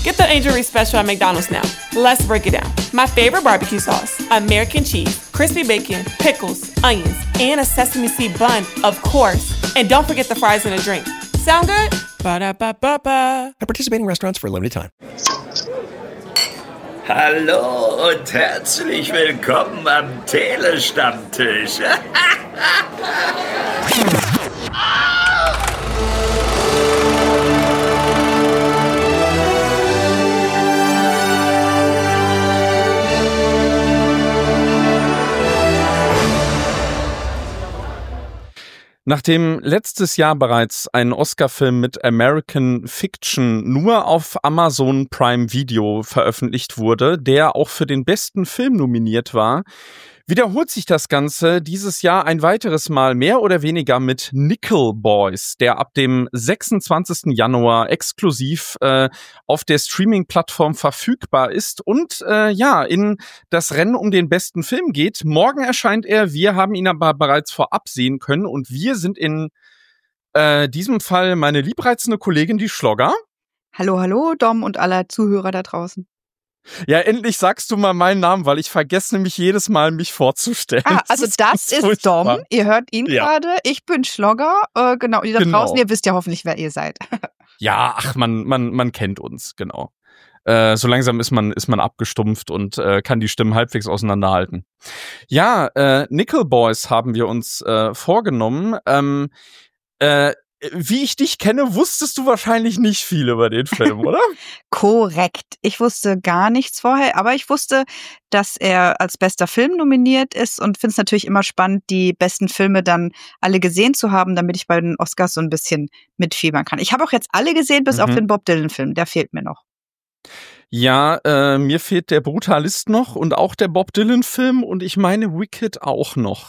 Get the Angel Reese special at McDonald's now. Let's break it down. My favorite barbecue sauce, American cheese, crispy bacon, pickles, onions, and a sesame seed bun, of course. And don't forget the fries and a drink. Sound good? Ba-da-ba-ba-ba. At participating restaurants for a limited time. Hallo und herzlich willkommen am Telestammtisch. Nachdem letztes Jahr bereits ein Oscar-Film mit American Fiction nur auf Amazon Prime Video veröffentlicht wurde, der auch für den besten Film nominiert war, wiederholt sich das Ganze dieses Jahr ein weiteres Mal mehr oder weniger mit Nickel Boys, der ab dem 26. Januar exklusiv auf der Streaming-Plattform verfügbar ist und in das Rennen um den besten Film geht. Morgen erscheint er, wir haben ihn aber bereits vorab sehen können und wir sind in diesem Fall meine liebreizende Kollegin, die Schlogger. Hallo, hallo, Dom und alle Zuhörer da draußen. Ja, endlich sagst du mal meinen Namen, weil ich vergesse nämlich jedes Mal, mich vorzustellen. Also das ist Dom. Ihr hört ihn gerade. Ich bin Schlogger. Genau, ihr da draußen, ihr wisst ja hoffentlich, wer ihr seid. Ja, ach, man kennt uns, genau. So langsam ist man abgestumpft und kann die Stimmen halbwegs auseinanderhalten. Ja, Nickel Boys haben wir uns vorgenommen. Wie ich dich kenne, wusstest du wahrscheinlich nicht viel über den Film, oder? Korrekt. Ich wusste gar nichts vorher, aber ich wusste, dass er als bester Film nominiert ist und finde es natürlich immer spannend, die besten Filme dann alle gesehen zu haben, damit ich bei den Oscars so ein bisschen mitfiebern kann. Ich habe auch jetzt alle gesehen, bis auf den Bob Dylan-Film. Der fehlt mir noch. Ja, mir fehlt der Brutalist noch und auch der Bob Dylan-Film und ich meine Wicked auch noch.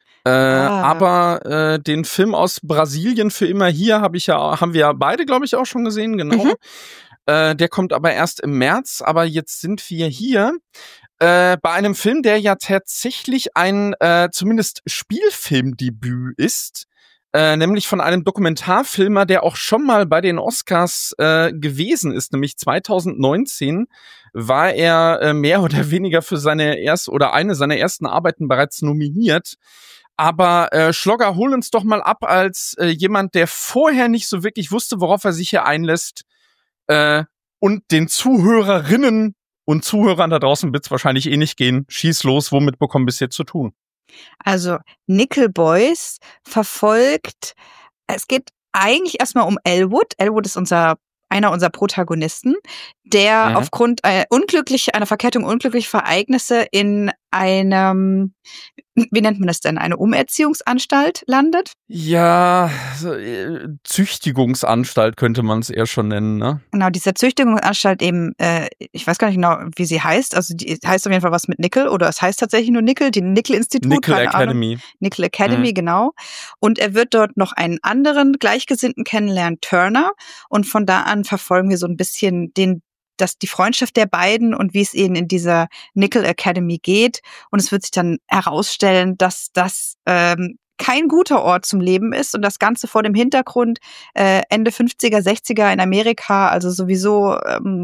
Aber den Film aus Brasilien für immer hier haben wir ja beide, glaube ich, auch schon gesehen, genau. Der kommt aber erst im März, aber jetzt sind wir hier bei einem Film, der ja tatsächlich ein zumindest Spielfilmdebüt ist, nämlich von einem Dokumentarfilmer, der auch schon mal bei den Oscars gewesen ist, nämlich 2019 war er mehr oder weniger für eine seiner ersten Arbeiten bereits nominiert. Aber Schlogger, hol uns doch mal ab als jemand, der vorher nicht so wirklich wusste, worauf er sich hier einlässt. Und den Zuhörerinnen und Zuhörern da draußen wird's wahrscheinlich eh nicht gehen. Schieß los, womit bekommen wir es jetzt zu tun? Also Nickel Boys es geht eigentlich erstmal um Elwood. Elwood ist einer unserer Protagonisten, der aufgrund einer Verkettung unglücklicher Ereignisse in einem, wie nennt man das denn, eine Umerziehungsanstalt landet? Ja, Züchtigungsanstalt könnte man es eher schon nennen, ne? Genau, diese Züchtigungsanstalt eben, ich weiß gar nicht genau, wie sie heißt, also die heißt auf jeden Fall was mit Nickel oder es heißt tatsächlich nur Nickel, die Nickel-Institut. Nickel Academy. Nickel Academy, genau. Und er wird dort noch einen anderen Gleichgesinnten kennenlernen, Turner, und von da an verfolgen wir so ein bisschen die Freundschaft der beiden und wie es ihnen in dieser Nickel Academy geht. Und es wird sich dann herausstellen, dass das kein guter Ort zum Leben ist und das Ganze vor dem Hintergrund Ende 50er, 60er in Amerika, also sowieso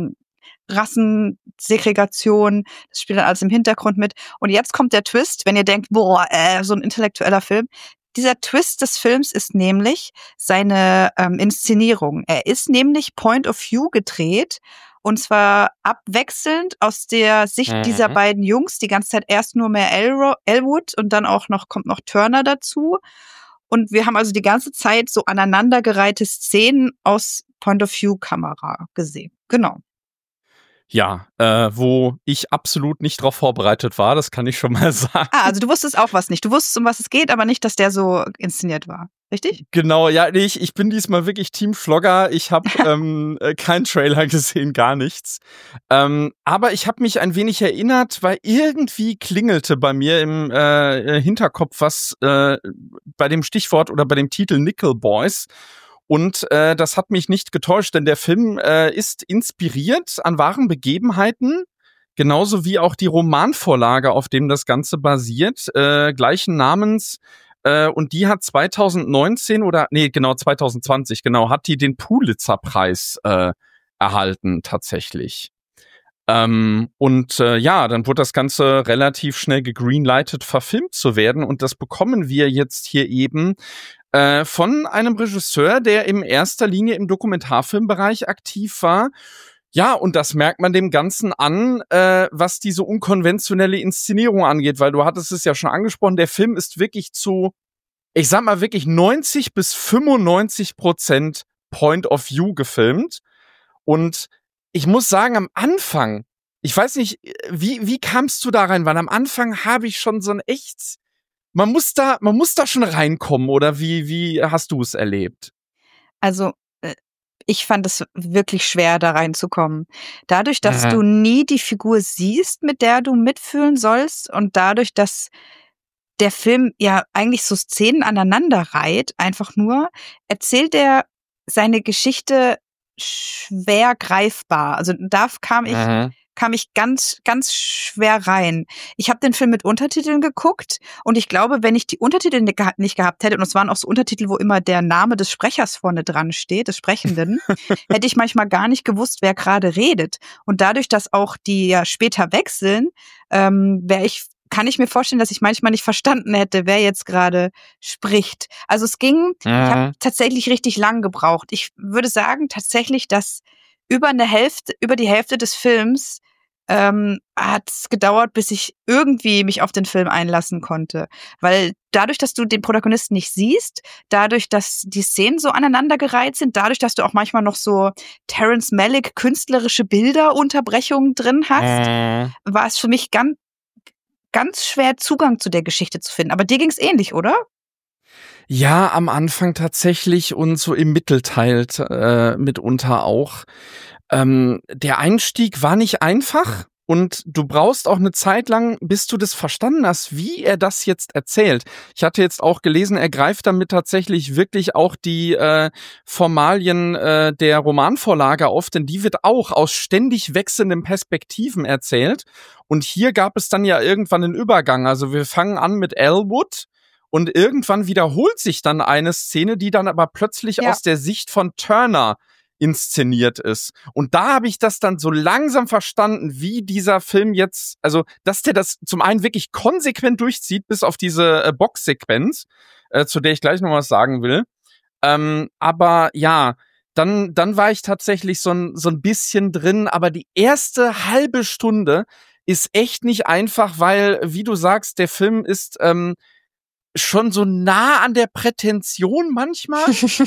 Rassensegregation, das spielt dann alles im Hintergrund mit. Und jetzt kommt der Twist, wenn ihr denkt, boah, so ein intellektueller Film. Dieser Twist des Films ist nämlich seine Inszenierung. Er ist nämlich Point of View gedreht. Und zwar abwechselnd aus der Sicht dieser beiden Jungs, die ganze Zeit erst nur mehr Elwood und dann kommt noch Turner dazu. Und wir haben also die ganze Zeit so aneinandergereihte Szenen aus Point-of-View-Kamera gesehen. Genau. Ja, wo ich absolut nicht drauf vorbereitet war, das kann ich schon mal sagen. Also du wusstest auch was nicht. Du wusstest, um was es geht, aber nicht, dass der so inszeniert war. Richtig? Genau, ja, ich bin diesmal wirklich Team Schlogger. Ich habe keinen Trailer gesehen, gar nichts. Aber ich habe mich ein wenig erinnert, weil irgendwie klingelte bei mir im Hinterkopf was bei dem Stichwort oder bei dem Titel Nickel Boys. Und das hat mich nicht getäuscht, denn der Film ist inspiriert an wahren Begebenheiten, genauso wie auch die Romanvorlage, auf dem das Ganze basiert, gleichen Namens. Und die hat 2020, hat die den Pulitzer-Preis erhalten tatsächlich. Dann wurde das Ganze relativ schnell gegreenlightet, verfilmt zu werden. Und das bekommen wir jetzt hier eben von einem Regisseur, der in erster Linie im Dokumentarfilmbereich aktiv war. Ja, und das merkt man dem Ganzen an, was diese unkonventionelle Inszenierung angeht, weil du hattest es ja schon angesprochen, der Film ist wirklich zu, ich sag mal wirklich 90-95% Point of View gefilmt. Und ich muss sagen, am Anfang, ich weiß nicht, wie kamst du da rein? Weil am Anfang habe ich schon so ein echt, man muss da schon reinkommen, oder wie hast du es erlebt? Also, ich fand es wirklich schwer, da reinzukommen. Dadurch, dass du nie die Figur siehst, mit der du mitfühlen sollst, und dadurch, dass der Film ja eigentlich so Szenen aneinander reiht, einfach nur, erzählt er seine Geschichte schwer greifbar. Also da kam ich ganz, ganz schwer rein. Ich habe den Film mit Untertiteln geguckt, und ich glaube, wenn ich die Untertitel nicht gehabt hätte, und es waren auch so Untertitel, wo immer der Name des Sprechers vorne dran steht, des Sprechenden, hätte ich manchmal gar nicht gewusst, wer gerade redet. Und dadurch, dass auch die ja später wechseln, kann ich mir vorstellen, dass ich manchmal nicht verstanden hätte, wer jetzt gerade spricht. Also ich habe tatsächlich richtig lang gebraucht. Ich würde sagen tatsächlich, dass über die Hälfte des Films hat es gedauert, bis ich irgendwie mich auf den Film einlassen konnte. Weil dadurch, dass du den Protagonisten nicht siehst, dadurch, dass die Szenen so aneinandergereiht sind, dadurch, dass du auch manchmal noch so Terrence Malick künstlerische Bilderunterbrechungen drin hast, war es für mich ganz schwer, Zugang zu der Geschichte zu finden. Aber dir ging's ähnlich, oder? Ja, am Anfang tatsächlich und so im Mittelteil mitunter auch. Der Einstieg war nicht einfach, und du brauchst auch eine Zeit lang, bis du das verstanden hast, wie er das jetzt erzählt. Ich hatte jetzt auch gelesen, er greift damit tatsächlich wirklich auch die Formalien der Romanvorlage auf, denn die wird auch aus ständig wechselnden Perspektiven erzählt. Und hier gab es dann ja irgendwann einen Übergang. Also wir fangen an mit Elwood, und irgendwann wiederholt sich dann eine Szene, die dann aber plötzlich aus der Sicht von Turner inszeniert ist. Und da habe ich das dann so langsam verstanden, wie dieser Film jetzt, also dass der das zum einen wirklich konsequent durchzieht, bis auf diese Boxsequenz, zu der ich gleich noch was sagen will. Aber ja, dann war ich tatsächlich so ein bisschen drin, aber die erste halbe Stunde ist echt nicht einfach, weil, wie du sagst, der Film ist schon so nah an der Prätension manchmal.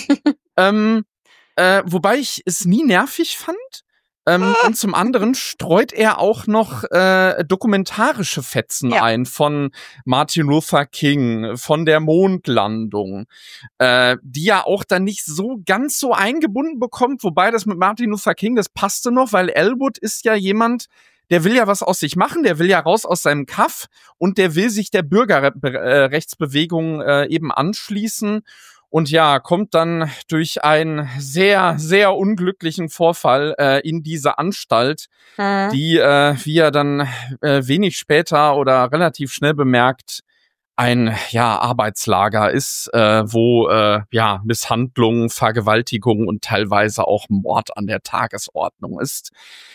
Wobei ich es nie nervig fand. Und zum anderen streut er auch noch dokumentarische Fetzen ein von Martin Luther King, von der Mondlandung, die ja auch dann nicht so ganz so eingebunden bekommt. Wobei das mit Martin Luther King, das passte noch, weil Elwood ist ja jemand, der will ja was aus sich machen, der will ja raus aus seinem Kaff, und der will sich der Bürgerrechtsbewegung eben anschließen. Und ja, kommt dann durch einen sehr, sehr unglücklichen Vorfall in diese Anstalt, die, wie er dann wenig später oder relativ schnell bemerkt, ein Arbeitslager ist, wo Misshandlung, Vergewaltigung und teilweise auch Mord an der Tagesordnung ist.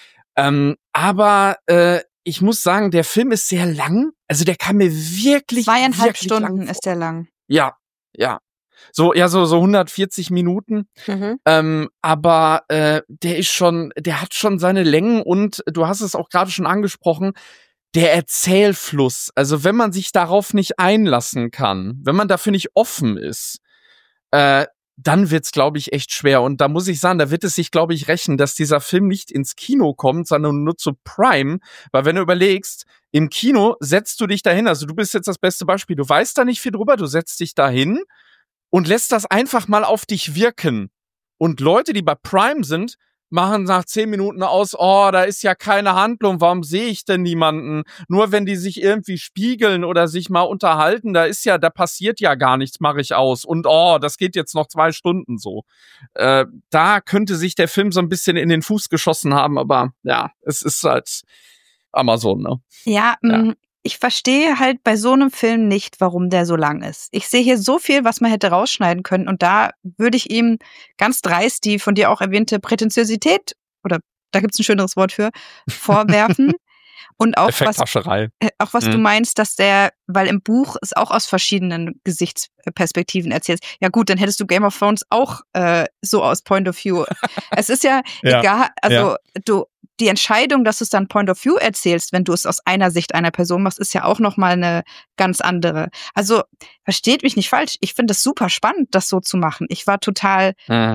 Aber ich muss sagen, der Film ist sehr lang. Also der kann mir wirklich 2,5 Stunden ist der lang. Ja. So 140 Minuten. Aber der hat schon seine Längen, und du hast es auch gerade schon angesprochen, der Erzählfluss. Also wenn man sich darauf nicht einlassen kann, wenn man dafür nicht offen ist, dann wird's, glaube ich, echt schwer. Und da muss ich sagen, da wird es sich, glaube ich, rächen, dass dieser Film nicht ins Kino kommt, sondern nur zu Prime. Weil wenn du überlegst, im Kino setzt du dich dahin, also du bist jetzt das beste Beispiel, du weißt da nicht viel drüber, du setzt dich dahin und lässt das einfach mal auf dich wirken. Und Leute, die bei Prime sind, machen nach 10 Minuten aus, da ist ja keine Handlung, warum sehe ich denn niemanden? Nur wenn die sich irgendwie spiegeln oder sich mal unterhalten, da passiert ja gar nichts, mache ich aus. Und das geht jetzt noch 2 Stunden so. Da könnte sich der Film so ein bisschen in den Fuß geschossen haben, aber ja, es ist halt Amazon, ne? Ja. Ich verstehe halt bei so einem Film nicht, warum der so lang ist. Ich sehe hier so viel, was man hätte rausschneiden können, und da würde ich ihm ganz dreist die von dir auch erwähnte Prätentiosität oder da gibt's ein schöneres Wort für, vorwerfen. Und auch Effekthascherei. Was du meinst, dass weil im Buch es auch aus verschiedenen Gesichtsperspektiven erzählst. Ja gut, dann hättest du Game of Thrones auch so aus Point of View. Es ist ja egal, also die Entscheidung, dass du es dann Point of View erzählst, wenn du es aus einer Sicht einer Person machst, ist ja auch nochmal eine ganz andere. Also versteht mich nicht falsch, ich finde es super spannend, das so zu machen. Ich war total,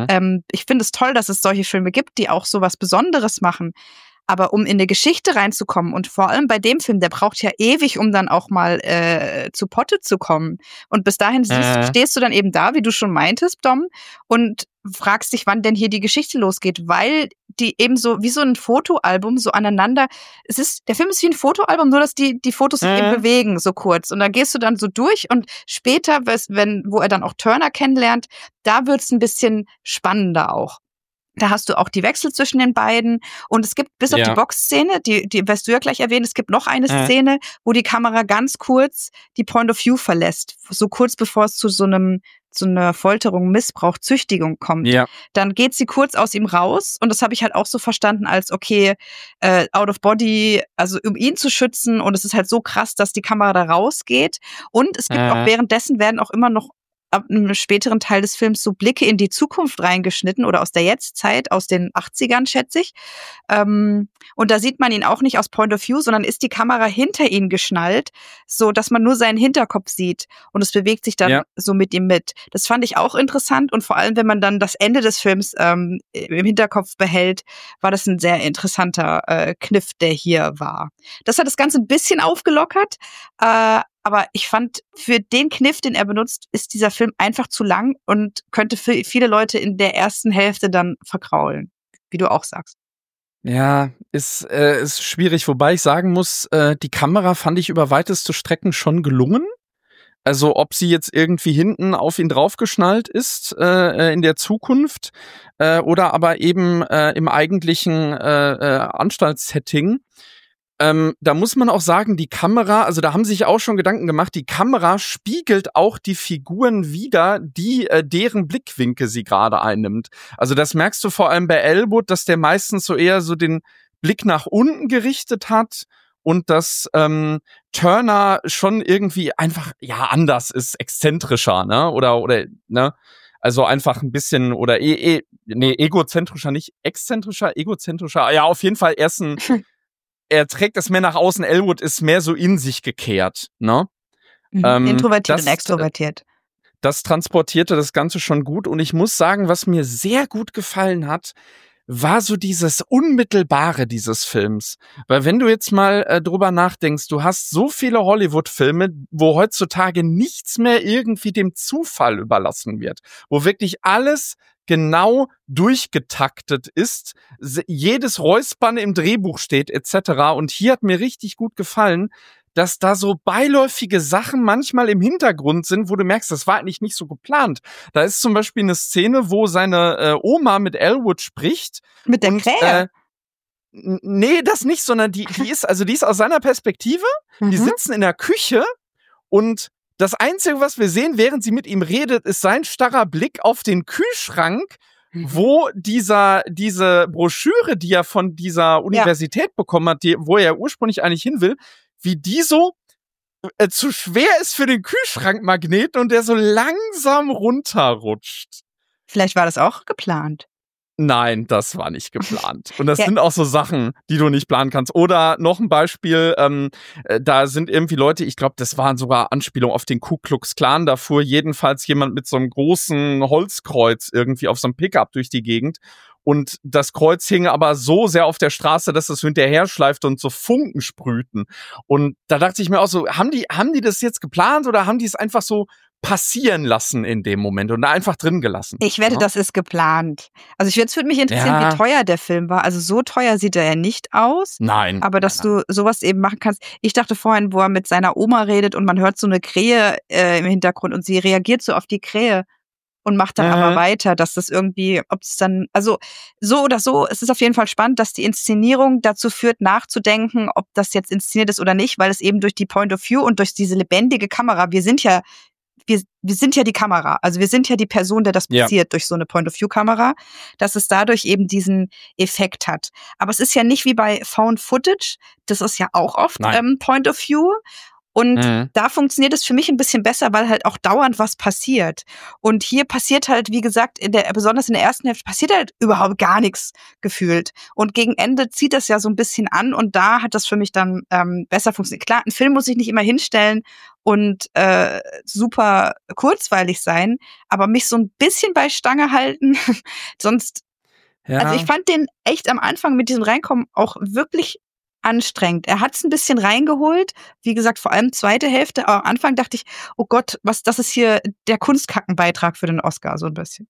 ich finde es toll, dass es solche Filme gibt, die auch so was Besonderes machen. Aber um in eine Geschichte reinzukommen und vor allem bei dem Film, der braucht ja ewig, um dann auch mal zu Potte zu kommen. Und bis dahin stehst du dann eben da, wie du schon meintest, Dom, und fragst dich, wann denn hier die Geschichte losgeht, weil die eben so wie so ein Fotoalbum so aneinander, der Film ist wie ein Fotoalbum, nur dass die Fotos sich eben bewegen, so kurz. Und dann gehst du dann so durch und später, wo er dann auch Turner kennenlernt, da wird's ein bisschen spannender auch. Da hast du auch die Wechsel zwischen den beiden. Und es gibt bis auf die Boxszene, die wirst du ja gleich erwähnen, es gibt noch eine Szene, wo die Kamera ganz kurz die Point of View verlässt. So kurz bevor es zu so einer Folterung, Missbrauch, Züchtigung kommt. Ja. Dann geht sie kurz aus ihm raus. Und das habe ich halt auch so verstanden als, okay, out of body, also um ihn zu schützen. Und es ist halt so krass, dass die Kamera da rausgeht. Und es gibt auch währenddessen werden auch immer noch ab einem späteren Teil des Films so Blicke in die Zukunft reingeschnitten oder aus der Jetztzeit, aus den 80ern, schätze ich. Und da sieht man ihn auch nicht aus Point of View, sondern ist die Kamera hinter ihn geschnallt, so dass man nur seinen Hinterkopf sieht und es bewegt sich dann so mit ihm mit. Das fand ich auch interessant und vor allem, wenn man dann das Ende des Films im Hinterkopf behält, war das ein sehr interessanter Kniff, der hier war. Das hat das Ganze ein bisschen aufgelockert, aber ich fand, für den Kniff, den er benutzt, ist dieser Film einfach zu lang und könnte für viele Leute in der ersten Hälfte dann verkraulen, wie du auch sagst. Ja, ist schwierig, wobei ich sagen muss, die Kamera fand ich über weiteste Strecken schon gelungen. Also ob sie jetzt irgendwie hinten auf ihn draufgeschnallt ist in der Zukunft oder aber eben im eigentlichen Anstaltssetting. Da muss man auch sagen, die Kamera, also da haben sich auch schon Gedanken gemacht, die Kamera spiegelt auch die Figuren wider, deren Blickwinkel sie gerade einnimmt. Also das merkst du vor allem bei Elwood, dass der meistens so eher so den Blick nach unten gerichtet hat und dass Turner schon irgendwie einfach anders ist, exzentrischer, ne? Oder ne? Also einfach ein bisschen oder egozentrischer, nicht exzentrischer, egozentrischer. Ja, auf jeden Fall er trägt das mehr nach außen. Elwood ist mehr so in sich gekehrt, ne? Introvertiert und extrovertiert. Das transportierte das Ganze schon gut. Und ich muss sagen, was mir sehr gut gefallen hat, war so dieses Unmittelbare dieses Films. Weil wenn du jetzt mal drüber nachdenkst, du hast so viele Hollywood-Filme, wo heutzutage nichts mehr irgendwie dem Zufall überlassen wird. Wo wirklich alles genau durchgetaktet ist, jedes Räuspern im Drehbuch steht etc. Und hier hat mir richtig gut gefallen, dass da so beiläufige Sachen manchmal im Hintergrund sind, wo du merkst, das war eigentlich nicht so geplant. Da ist zum Beispiel eine Szene, wo seine Oma mit Elwood spricht. Mit der Krähe? Nee, das nicht, sondern die ist aus seiner Perspektive. Die sitzen in der Küche und das Einzige, was wir sehen, während sie mit ihm redet, ist sein starrer Blick auf den Kühlschrank, wo diese Broschüre, die er von dieser Universität bekommen hat, wo er ursprünglich eigentlich hin will, wie die so zu schwer ist für den Kühlschrankmagneten und der so langsam runterrutscht. Vielleicht war das auch geplant. Nein, das war nicht geplant. Und das sind auch so Sachen, die du nicht planen kannst. Oder noch ein Beispiel, da sind irgendwie Leute, ich glaube, das waren sogar Anspielungen auf den Ku Klux Klan. Da fuhr jedenfalls jemand mit so einem großen Holzkreuz irgendwie auf so einem Pickup durch die Gegend. Und das Kreuz hing aber so sehr auf der Straße, dass es hinterher schleifte und so Funken sprühten. Und da dachte ich mir auch so, haben die das jetzt geplant oder haben die es einfach so passieren lassen in dem Moment und da einfach drin gelassen? Ich wette, das ist geplant. Also jetzt würde mich interessieren, wie teuer der Film war. Also so teuer sieht er ja nicht aus. Nein. Aber dass du sowas eben machen kannst. Ich dachte vorhin, wo er mit seiner Oma redet und man hört so eine Krähe im Hintergrund und sie reagiert so auf die Krähe und macht dann aber weiter, dass das irgendwie, ob es dann, also so oder so, es ist auf jeden Fall spannend, dass die Inszenierung dazu führt, nachzudenken, ob das jetzt inszeniert ist oder nicht, weil es eben durch die Point of View und durch diese lebendige Kamera, wir sind ja wir sind ja die Kamera, also wir sind ja die Person, der das passiert durch so eine Point-of-View-Kamera, dass es dadurch eben diesen Effekt hat. Aber es ist ja nicht wie bei Found Footage, das ist ja auch oft Point-of-View. Und da funktioniert es für mich ein bisschen besser, weil halt auch dauernd was passiert. Und hier passiert halt, wie gesagt, besonders in der ersten Hälfte passiert halt überhaupt gar nichts gefühlt. Und gegen Ende zieht das ja so ein bisschen an und da hat das für mich dann besser funktioniert. Klar, ein Film muss sich nicht immer hinstellen und super kurzweilig sein, aber mich so ein bisschen bei Stange halten, sonst. Also ich fand den echt am Anfang mit diesem Reinkommen auch wirklich anstrengend. Er hat es ein bisschen reingeholt, wie gesagt, vor allem zweite Hälfte, aber am Anfang dachte ich, oh Gott, das ist hier der Kunstkackenbeitrag für den Oscar, so ein bisschen.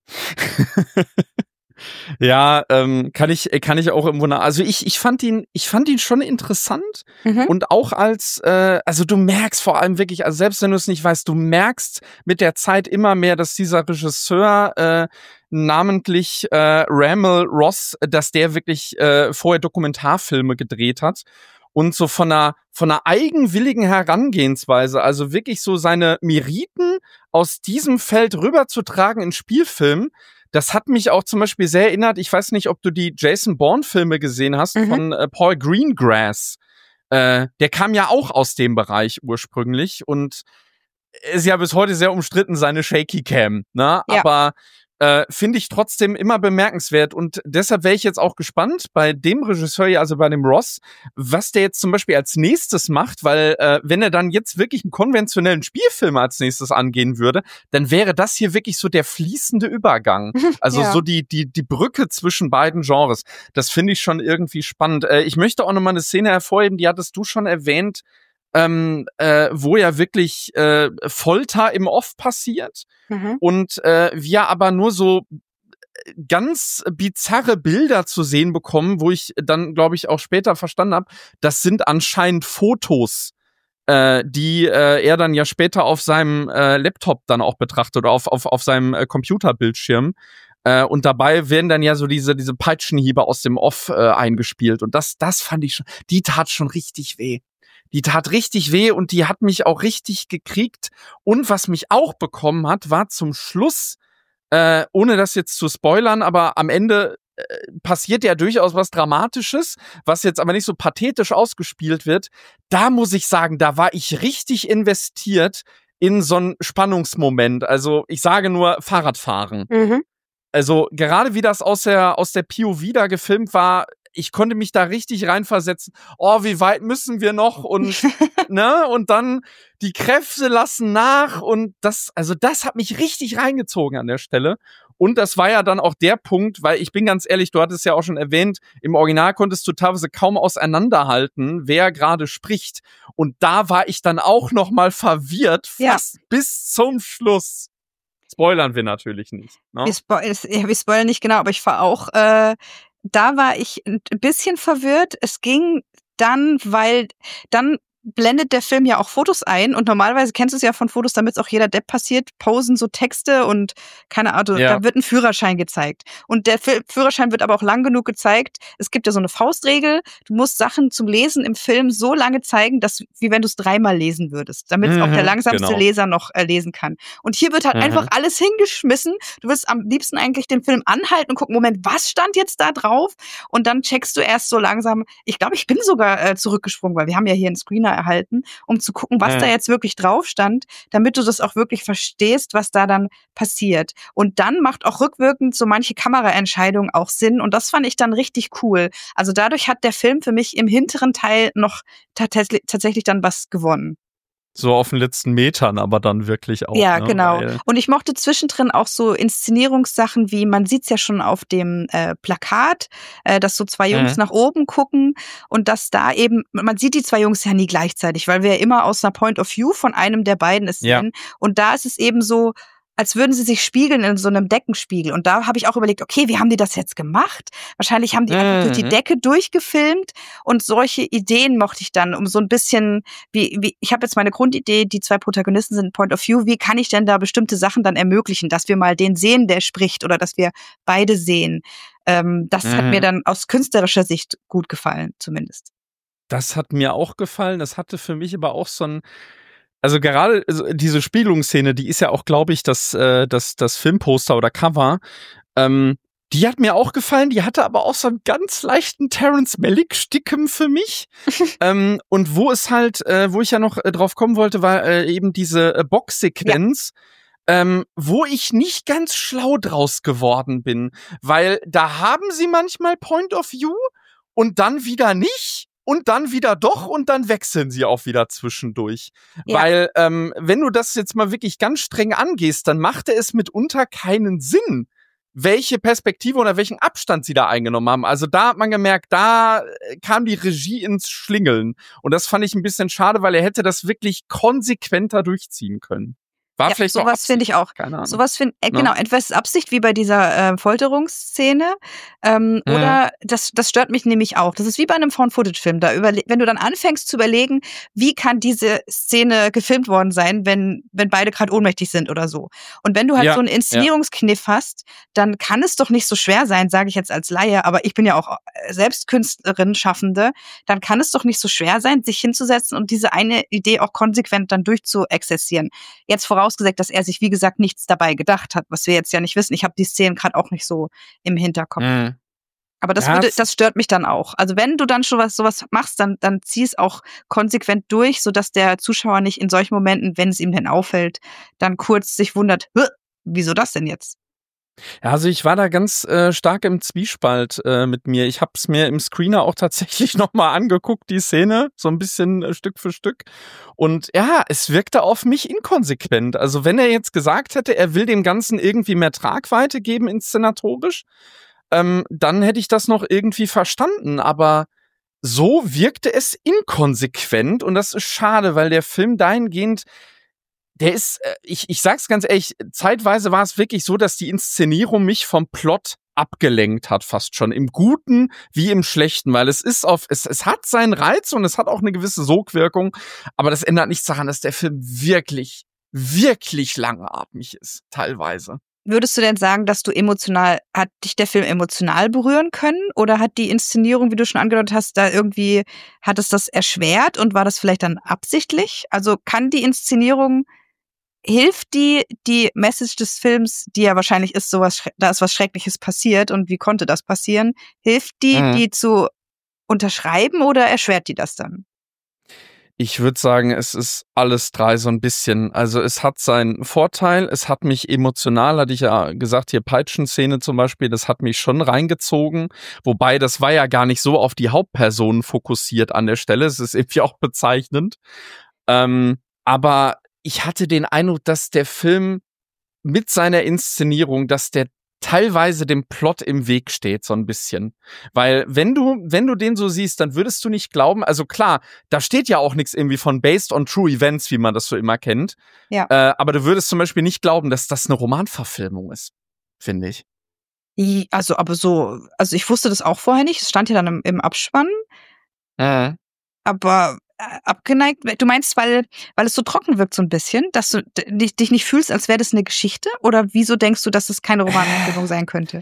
Ja, kann ich auch irgendwo also ich fand ihn schon interessant und auch also du merkst vor allem wirklich, also selbst wenn du es nicht weißt, du merkst mit der Zeit immer mehr, dass dieser Regisseur namentlich Ramal Ross, dass der wirklich vorher Dokumentarfilme gedreht hat und so von einer eigenwilligen Herangehensweise, also wirklich so seine Meriten aus diesem Feld rüberzutragen in Spielfilm. Das hat mich auch zum Beispiel sehr erinnert, ich weiß nicht, ob du die Jason Bourne-Filme gesehen hast von Paul Greengrass. Der kam ja auch aus dem Bereich ursprünglich und ist ja bis heute sehr umstritten, seine Shaky Cam, ne? Ja. Aber finde ich trotzdem immer bemerkenswert und deshalb wäre ich jetzt auch gespannt bei dem Regisseur hier, also bei dem Ross, was der jetzt zum Beispiel als nächstes macht, weil wenn er dann jetzt wirklich einen konventionellen Spielfilm als nächstes angehen würde, dann wäre das hier wirklich so der fließende Übergang. Also so die Brücke zwischen beiden Genres. Das finde ich schon irgendwie spannend. Ich möchte auch noch mal eine Szene hervorheben, die hattest du schon erwähnt, wo ja wirklich Folter im Off passiert und wir aber nur so ganz bizarre Bilder zu sehen bekommen, wo ich dann, glaube ich, auch später verstanden habe, das sind anscheinend Fotos, die er dann ja später auf seinem Laptop dann auch betrachtet oder auf seinem Computerbildschirm. Und dabei werden dann ja so diese Peitschenhiebe aus dem Off eingespielt. Und das fand ich schon, die tat schon richtig weh. Die tat richtig weh und die hat mich auch richtig gekriegt. Und was mich auch bekommen hat, war zum Schluss, ohne das jetzt zu spoilern, aber am Ende passiert ja durchaus was Dramatisches, was jetzt aber nicht so pathetisch ausgespielt wird. Da muss ich sagen, da war ich richtig investiert in so einen Spannungsmoment. Also ich sage nur Fahrradfahren. Also gerade wie das aus der POV da gefilmt war, ich konnte mich da richtig reinversetzen. Oh, wie weit müssen wir noch? Und ne, und dann die Kräfte lassen nach und das hat mich richtig reingezogen an der Stelle. Und das war ja dann auch der Punkt, weil ich bin ganz ehrlich, du hattest ja auch schon erwähnt, im Original konntest du teilweise kaum auseinanderhalten, wer gerade spricht. Und da war ich dann auch noch mal verwirrt, fast bis zum Schluss. Spoilern wir natürlich nicht. Ne? Wir spoilern nicht genau, aber ich war auch da war ich ein bisschen verwirrt. Es ging dann, weil dann blendet der Film ja auch Fotos ein und normalerweise kennst du es ja von Fotos, damit es auch jeder Depp passiert, posen so Texte und keine Ahnung, da wird ein Führerschein gezeigt. Und der Führerschein wird aber auch lang genug gezeigt. Es gibt ja so eine Faustregel, du musst Sachen zum Lesen im Film so lange zeigen, dass wie wenn du es 3-mal lesen würdest, damit es auch der langsamste Leser noch lesen kann. Und hier wird halt einfach alles hingeschmissen. Du willst am liebsten eigentlich den Film anhalten und gucken, Moment, was stand jetzt da drauf? Und dann checkst du erst so langsam, ich glaube, ich bin sogar zurückgesprungen, weil wir haben ja hier einen Screener erhalten, um zu gucken, was da jetzt wirklich drauf stand, damit du das auch wirklich verstehst, was da dann passiert. Und dann macht auch rückwirkend so manche Kameraentscheidungen auch Sinn und das fand ich dann richtig cool. Also dadurch hat der Film für mich im hinteren Teil noch tatsächlich dann was gewonnen. So auf den letzten Metern, aber dann wirklich auch. Ja, ne? genau. Und ich mochte zwischendrin auch so Inszenierungssachen wie, man sieht's ja schon auf dem Plakat, dass so zwei Jungs nach oben gucken und dass da eben, man sieht die zwei Jungs ja nie gleichzeitig, weil wir ja immer aus einer Point of View von einem der beiden es sehen. Und da ist es eben so, als würden sie sich spiegeln in so einem Deckenspiegel. Und da habe ich auch überlegt, okay, wie haben die das jetzt gemacht? Wahrscheinlich haben die einfach durch die Decke durchgefilmt und solche Ideen mochte ich dann, um so ein bisschen, wie ich habe jetzt meine Grundidee, die zwei Protagonisten sind Point of View, wie kann ich denn da bestimmte Sachen dann ermöglichen, dass wir mal den sehen, der spricht oder dass wir beide sehen. Das hat mir dann aus künstlerischer Sicht gut gefallen, zumindest. Das hat mir auch gefallen. Das hatte für mich aber auch so ein Also gerade diese Spiegelungsszene, die ist ja auch, glaube ich, das Filmposter oder Cover. Die hat mir auch gefallen, die hatte aber auch so einen ganz leichten Terrence Malick-Stickem für mich. Und wo es halt, wo ich ja noch drauf kommen wollte, war eben diese Boxsequenz, wo ich nicht ganz schlau draus geworden bin. Weil da haben sie manchmal Point of View und dann wieder nicht. Und dann wieder doch und dann wechseln sie auch wieder zwischendurch. Ja. Weil, wenn du das jetzt mal wirklich ganz streng angehst, dann machte es mitunter keinen Sinn, welche Perspektive oder welchen Abstand sie da eingenommen haben. Also da hat man gemerkt, da kam die Regie ins Schlingeln. Und das fand ich ein bisschen schade, weil er hätte das wirklich konsequenter durchziehen können. War ja, vielleicht sowas finde ich auch. Keine Ahnung. Sowas finde genau, entweder ist Absicht wie bei dieser Folterungsszene oder das stört mich nämlich auch. Das ist wie bei einem Found-Footage-Film. Wenn du dann anfängst zu überlegen, wie kann diese Szene gefilmt worden sein, wenn beide gerade ohnmächtig sind oder so. Und wenn du halt so einen Inszenierungskniff hast, dann kann es doch nicht so schwer sein, sage ich jetzt als Laie, aber ich bin ja auch selbst Künstlerin, Schaffende, dann kann es doch nicht so schwer sein, sich hinzusetzen und diese eine Idee auch konsequent dann durchzuexerzieren. Jetzt vorausgesagt, dass er sich, wie gesagt, nichts dabei gedacht hat, was wir jetzt ja nicht wissen. Ich habe die Szenen gerade auch nicht so im Hinterkopf. Aber das stört mich dann auch. Also wenn du dann schon sowas machst, dann zieh es auch konsequent durch, sodass der Zuschauer nicht in solchen Momenten, wenn es ihm denn auffällt, dann kurz sich wundert, wieso das denn jetzt? Ja, also ich war da ganz stark im Zwiespalt mit mir. Ich habe es mir im Screener auch tatsächlich nochmal angeguckt, die Szene, so ein bisschen Stück für Stück. Und ja, es wirkte auf mich inkonsequent. Also wenn er jetzt gesagt hätte, er will dem Ganzen irgendwie mehr Tragweite geben inszenatorisch, dann hätte ich das noch irgendwie verstanden. Aber so wirkte es inkonsequent und das ist schade, weil der Film dahingehend, der ist, ich sag's ganz ehrlich, zeitweise war es wirklich so, dass die Inszenierung mich vom Plot abgelenkt hat, fast schon. Im Guten wie im Schlechten, weil es hat seinen Reiz und es hat auch eine gewisse Sogwirkung, aber das ändert nichts daran, dass der Film wirklich, wirklich langatmig ist, teilweise. Würdest du denn sagen, dass hat dich der Film emotional berühren können oder hat die Inszenierung, wie du schon angedeutet hast, hat es das erschwert und war das vielleicht dann absichtlich? Also kann die Inszenierung, hilft die Message des Films, die ja wahrscheinlich ist, da ist was Schreckliches passiert und wie konnte das passieren, hilft die zu unterschreiben oder erschwert die das dann? Ich würde sagen, es ist alles drei so ein bisschen. Also es hat seinen Vorteil, es hat mich emotional, hatte ich ja gesagt, hier Peitschenszene zum Beispiel, das hat mich schon reingezogen. Wobei, das war ja gar nicht so auf die Hauptpersonen fokussiert an der Stelle. Es ist irgendwie auch bezeichnend. Aber ich hatte den Eindruck, dass der Film mit seiner Inszenierung, dass der teilweise dem Plot im Weg steht, so ein bisschen. Weil wenn du den so siehst, dann würdest du nicht glauben, also klar, da steht ja auch nichts irgendwie von based on true events, wie man das so immer kennt. Ja. Aber du würdest zum Beispiel nicht glauben, dass das eine Romanverfilmung ist, finde ich. Also ich wusste das auch vorher nicht, es stand ja dann im Abspann. Aber abgeneigt, du meinst, weil es so trocken wirkt so ein bisschen, dass du dich nicht fühlst, als wäre das eine Geschichte? Oder wieso denkst du, dass es keine Romanverfilmung sein könnte?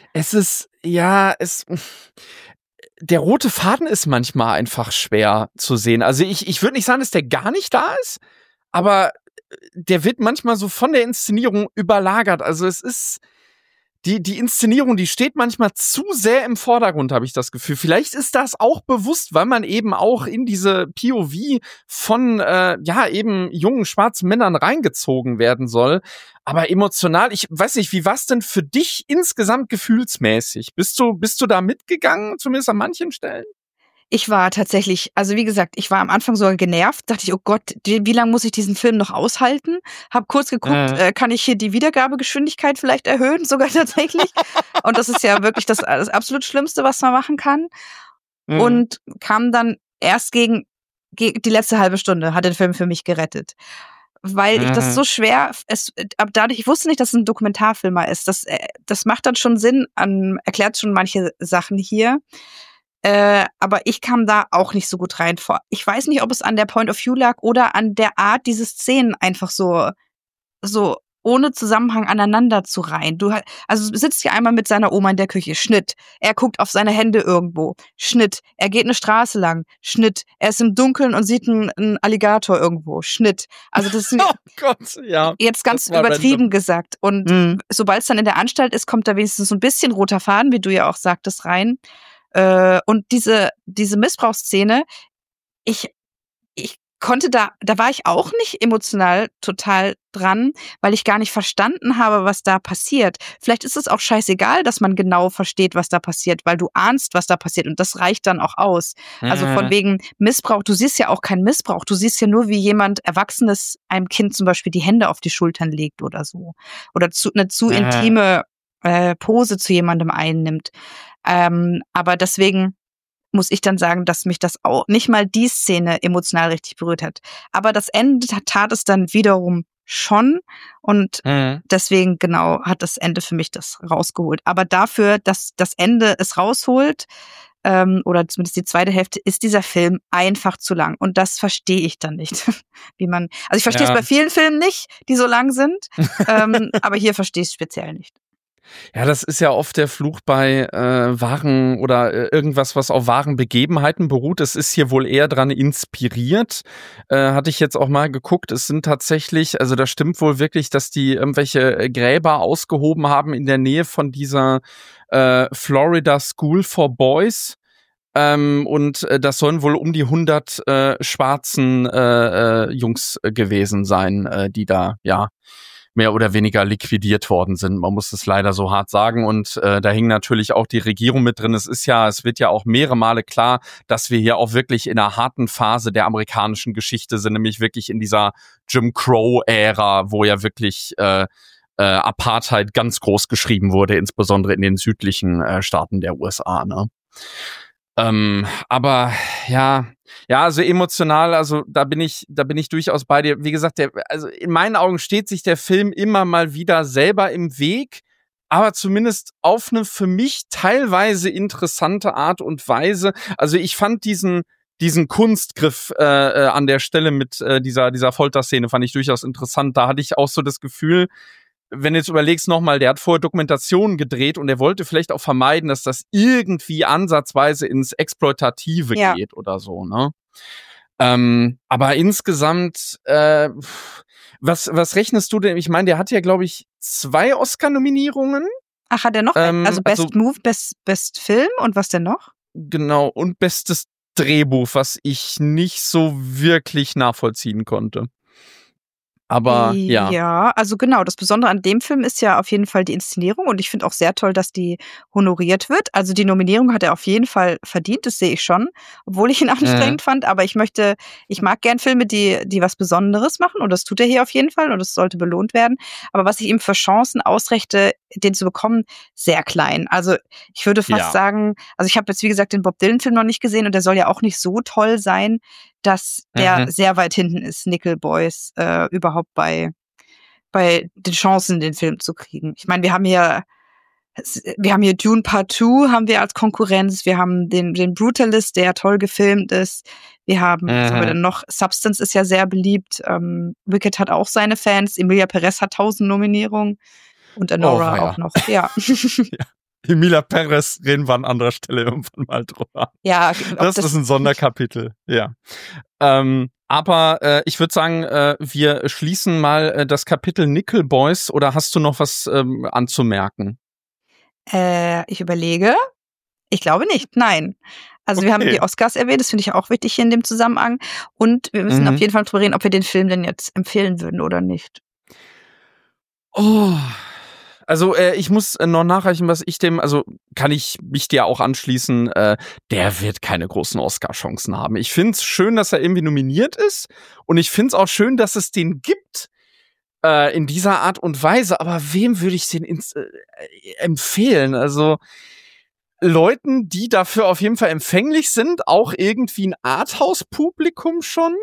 Der rote Faden ist manchmal einfach schwer zu sehen. Also ich würde nicht sagen, dass der gar nicht da ist, aber der wird manchmal so von der Inszenierung überlagert. Also es ist die Inszenierung, die steht manchmal zu sehr im Vordergrund, habe ich das Gefühl. Vielleicht ist das auch bewusst, weil man eben auch in diese POV von eben jungen schwarzen Männern reingezogen werden soll. Aber emotional, ich weiß nicht, wie war's denn für dich insgesamt gefühlsmäßig? Bist du da mitgegangen, zumindest an manchen Stellen? Ich war tatsächlich, also wie gesagt, ich war am Anfang sogar genervt, dachte ich, oh Gott, wie lange muss ich diesen Film noch aushalten? Hab kurz geguckt, kann ich hier die Wiedergabegeschwindigkeit vielleicht erhöhen, sogar tatsächlich. Und das ist ja wirklich das absolut Schlimmste, was man machen kann. Und kam dann erst gegen die letzte halbe Stunde, hat den Film für mich gerettet. Weil ich das so schwer, dadurch, ich wusste nicht, dass es ein Dokumentarfilmer ist. Das macht dann schon Sinn, erklärt schon manche Sachen hier. Aber ich kam da auch nicht so gut rein vor. Ich weiß nicht, ob es an der Point of View lag oder an der Art, diese Szenen einfach so ohne Zusammenhang aneinander zu reihen. Also sitzt hier einmal mit seiner Oma in der Küche, Schnitt. Er guckt auf seine Hände irgendwo, Schnitt. Er geht eine Straße lang, Schnitt. Er ist im Dunkeln und sieht einen Alligator irgendwo, Schnitt. Also das ist Oh Gott, ja. jetzt ganz Das war übertrieben random. gesagt. Und sobald es dann in der Anstalt ist, kommt da wenigstens so ein bisschen roter Faden, wie du ja auch sagtest, rein. Und diese Missbrauchsszene, ich konnte da war ich auch nicht emotional total dran, weil ich gar nicht verstanden habe, was da passiert. Vielleicht ist es auch scheißegal, dass man genau versteht, was da passiert, weil du ahnst, was da passiert und das reicht dann auch aus. Also von wegen Missbrauch, du siehst ja auch keinen Missbrauch, du siehst ja nur, wie jemand Erwachsenes einem Kind zum Beispiel die Hände auf die Schultern legt oder so. Oder eine zu intime Pose zu jemandem einnimmt. Aber deswegen muss ich dann sagen, dass mich das auch nicht mal die Szene emotional richtig berührt hat. Aber das Ende tat es dann wiederum schon und deswegen genau hat das Ende für mich das rausgeholt. Aber dafür, dass das Ende es rausholt, oder zumindest die zweite Hälfte, ist dieser Film einfach zu lang. Und das verstehe ich dann nicht. Also ich verstehe es bei vielen Filmen nicht, die so lang sind, aber hier verstehe ich es speziell nicht. Ja, das ist ja oft der Fluch bei wahren oder irgendwas, was auf wahren Begebenheiten beruht. Es ist hier wohl eher dran inspiriert. Hatte ich jetzt auch mal geguckt. Es sind tatsächlich, also das stimmt wohl wirklich, dass die irgendwelche Gräber ausgehoben haben in der Nähe von dieser Florida School for Boys. Und das sollen wohl um die 100 schwarzen Jungs gewesen sein, die da, ja, mehr oder weniger liquidiert worden sind. Man muss es leider so hart sagen. Und da hing natürlich auch die Regierung mit drin. Es wird ja auch mehrere Male klar, dass wir hier auch wirklich in einer harten Phase der amerikanischen Geschichte sind, nämlich wirklich in dieser Jim Crow-Ära, wo ja wirklich Apartheid ganz groß geschrieben wurde, insbesondere in den südlichen Staaten der USA, ne? Aber ja, also emotional, also da bin ich durchaus bei dir. Wie gesagt, also in meinen Augen steht sich der Film immer mal wieder selber im Weg, aber zumindest auf eine für mich teilweise interessante Art und Weise. Also ich fand diesen Kunstgriff an der Stelle mit dieser Folterszene fand ich durchaus interessant. Da hatte ich auch so das Gefühl, wenn du jetzt überlegst nochmal, der hat vorher Dokumentationen gedreht und er wollte vielleicht auch vermeiden, dass das irgendwie ansatzweise ins Exploitative geht oder so, ne? Aber insgesamt, was rechnest du denn? Ich meine, der hat ja, glaube ich, 2 Oscar-Nominierungen. Ach, hat er noch? Also Best Move, Best Film und was denn noch? Genau, und bestes Drehbuch, was ich nicht so wirklich nachvollziehen konnte. Aber ja. Ja, also genau, das Besondere an dem Film ist ja auf jeden Fall die Inszenierung und ich finde auch sehr toll, dass die honoriert wird. Also die Nominierung hat er auf jeden Fall verdient, das sehe ich schon, obwohl ich ihn anstrengend fand, aber ich mag gern Filme, die was Besonderes machen und das tut er hier auf jeden Fall und das sollte belohnt werden. Aber was ich ihm für Chancen ausrechte, den zu bekommen, sehr klein. Also ich würde fast sagen, also ich habe jetzt wie gesagt den Bob Dylan-Film noch nicht gesehen und der soll ja auch nicht so toll sein, dass der sehr weit hinten ist, Nickel Boys, überhaupt bei den Chancen, den Film zu kriegen. Ich meine, wir haben hier Dune Part 2 haben wir als Konkurrenz, wir haben den Brutalist, der toll gefilmt ist, wir haben, was haben wir denn noch? Substance ist ja sehr beliebt, Wicked hat auch seine Fans, Emilia Perez hat 1000 Nominierungen und Anora auch noch, ja. Ja. Emilia Perez reden wir an anderer Stelle irgendwann mal drüber. Ja, das ist ein Sonderkapitel, ja. Aber ich würde sagen, wir schließen mal das Kapitel Nickel Boys oder hast du noch was anzumerken? Ich überlege. Ich glaube nicht, nein. Also wir haben die Oscars erwähnt, das finde ich auch wichtig hier in dem Zusammenhang. Und wir müssen auf jeden Fall drüber reden, ob wir den Film denn jetzt empfehlen würden oder nicht. Oh, also ich muss noch nachreichen, was ich also kann ich mich dir auch anschließen, der wird keine großen Oscar-Chancen haben. Ich finde es schön, dass er irgendwie nominiert ist und ich finde es auch schön, dass es den gibt in dieser Art und Weise, aber wem würde ich den empfehlen? Also Leuten, die dafür auf jeden Fall empfänglich sind, auch irgendwie ein Arthouse-Publikum schon.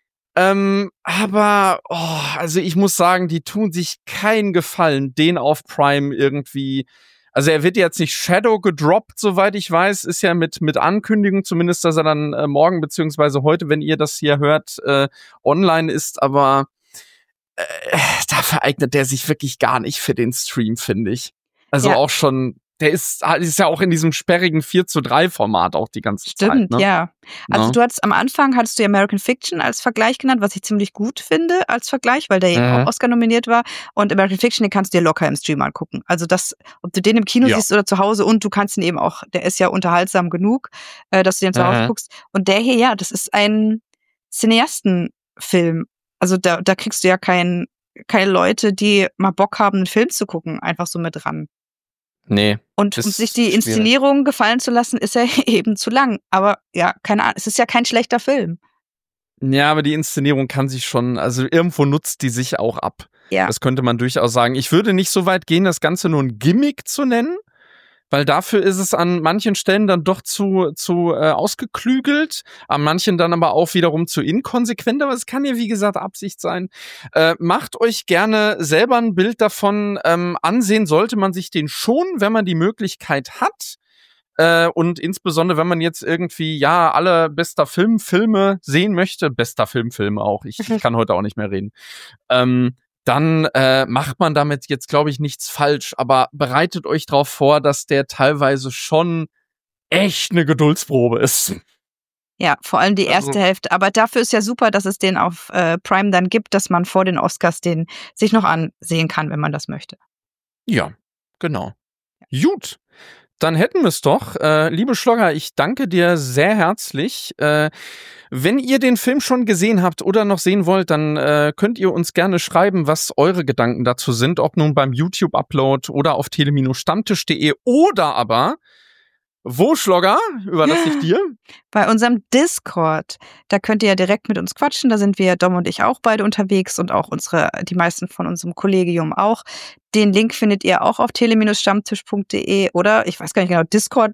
Aber, also ich muss sagen, die tun sich keinen Gefallen, den auf Prime irgendwie. Also er wird jetzt nicht Shadow gedroppt, soweit ich weiß, ist ja mit Ankündigung zumindest, dass er dann morgen beziehungsweise heute, wenn ihr das hier hört, online ist. Aber da vereignet der sich wirklich gar nicht für den Stream, finde ich. Also Ja. auch schon, der ist ja auch in diesem sperrigen 4:3 Format auch die ganze Zeit. Stimmt, Ne? ja. Also Ja. am Anfang hattest du ja American Fiction als Vergleich genannt, was ich ziemlich gut finde als Vergleich, weil der eben auch Oscar nominiert war. Und American Fiction, den kannst du dir locker im Stream angucken. Also ob du den im Kino Ja. siehst oder zu Hause, und du kannst ihn eben auch, der ist ja unterhaltsam genug, dass du den zu Hause guckst. Und der hier, ja, das ist ein Cineastenfilm. Also da kriegst du ja keine Leute, die mal Bock haben, einen Film zu gucken, einfach so mit ran. Nee. Und Das um sich die ist schwierig. Inszenierung gefallen zu lassen, ist er eben zu lang. Aber ja, keine Ahnung, es ist ja kein schlechter Film. Ja, aber die Inszenierung kann sich schon, also irgendwo nutzt die sich auch ab. Ja. Das könnte man durchaus sagen. Ich würde nicht so weit gehen, das Ganze nur ein Gimmick zu nennen, weil dafür ist es an manchen Stellen dann doch zu ausgeklügelt, an manchen dann aber auch wiederum zu inkonsequent, aber es kann ja wie gesagt Absicht sein. Macht euch gerne selber ein Bild davon, ansehen sollte man sich den schon, wenn man die Möglichkeit hat. Und insbesondere, wenn man jetzt irgendwie, ja, alle bester Filme sehen möchte, bester Filme auch, ich kann heute auch nicht mehr reden, dann macht man damit jetzt, glaube ich, nichts falsch, aber bereitet euch darauf vor, dass der teilweise schon echt eine Geduldsprobe ist. Ja, vor allem die erste Hälfte. Aber dafür ist ja super, dass es den auf Prime dann gibt, dass man vor den Oscars den sich noch ansehen kann, wenn man das möchte. Ja, genau. Gut. Dann hätten wir es doch. Liebe Schlogger, ich danke dir sehr herzlich. Wenn ihr den Film schon gesehen habt oder noch sehen wollt, dann könnt ihr uns gerne schreiben, was eure Gedanken dazu sind, ob nun beim YouTube-Upload oder auf tele-stammtisch.de oder aber, wo, Schlogger? Überlasse ich dir. Bei unserem Discord, da könnt ihr ja direkt mit uns quatschen, da sind wir, Dom und ich, auch beide unterwegs und auch die meisten von unserem Kollegium auch. Den Link findet ihr auch auf tele-stammtisch.de oder, ich weiß gar nicht genau,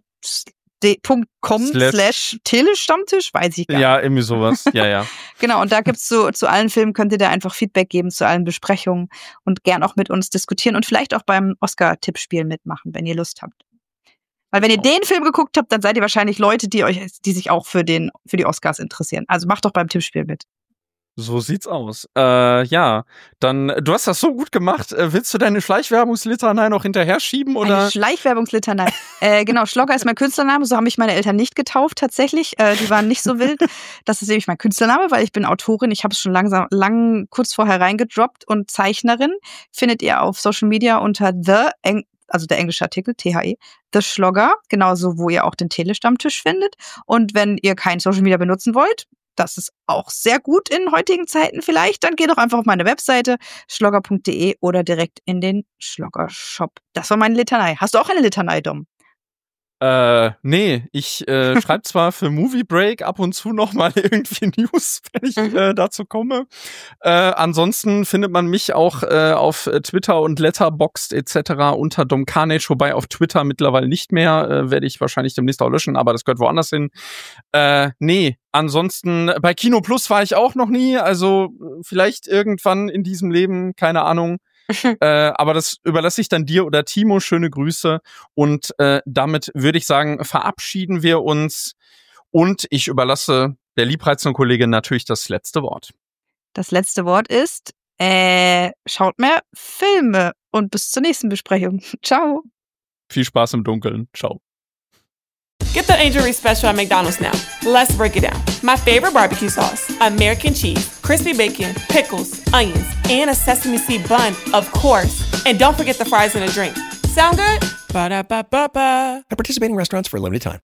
discord.com/telestammtisch, weiß ich gar nicht. Ja, irgendwie sowas. Ja. Genau, und da gibt's zu allen Filmen, könnt ihr da einfach Feedback geben, zu allen Besprechungen und gern auch mit uns diskutieren und vielleicht auch beim Oscar-Tippspiel mitmachen, wenn ihr Lust habt. Weil wenn ihr den Film geguckt habt, dann seid ihr wahrscheinlich Leute, die sich auch für die Oscars interessieren. Also macht doch beim Tippspiel mit. So sieht's aus. Ja, dann, du hast das so gut gemacht. Willst du deine Schleichwerbungslitanei noch hinterher schieben, oder? Eine Schleichwerbungslitanei. Genau, Schlogger ist mein Künstlername, so haben mich meine Eltern nicht getauft, tatsächlich. Die waren nicht so wild. Das ist nämlich mein Künstlername, weil ich bin Autorin. Ich habe es schon lang kurz vorher reingedroppt, und Zeichnerin findet ihr auf Social Media unter also der englische Artikel, THE, The Schlogger, genauso wo ihr auch den Telestammtisch findet. Und wenn ihr kein Social Media benutzen wollt, das ist auch sehr gut in heutigen Zeiten vielleicht, dann geht doch einfach auf meine Webseite schlogger.de oder direkt in den Schlogger-Shop. Das war meine Litanei. Hast du auch eine Litanei, Dom? Nee, ich schreibe zwar für Movie Break ab und zu noch mal irgendwie News, wenn ich dazu komme. Ansonsten findet man mich auch auf Twitter und Letterboxd etc. unter Dom Carnage, wobei auf Twitter mittlerweile nicht mehr, werde ich wahrscheinlich demnächst auch löschen, aber das gehört woanders hin. Nee, ansonsten bei Kino Plus war ich auch noch nie, also vielleicht irgendwann in diesem Leben, keine Ahnung. Aber das überlasse ich dann dir oder Timo. Schöne Grüße. Und damit würde ich sagen, verabschieden wir uns. Und ich überlasse der liebreizenden Kollegin natürlich das letzte Wort. Das letzte Wort ist, schaut mehr Filme und bis zur nächsten Besprechung. Ciao. Viel Spaß im Dunkeln. Ciao. Get the Angel Reese special at McDonald's now. Let's break it down. My favorite barbecue sauce, American cheese, crispy bacon, pickles, onions, and a sesame seed bun, of course. And don't forget the fries and a drink. Sound good? Ba-da-ba-ba-ba. At participating restaurants for a limited time.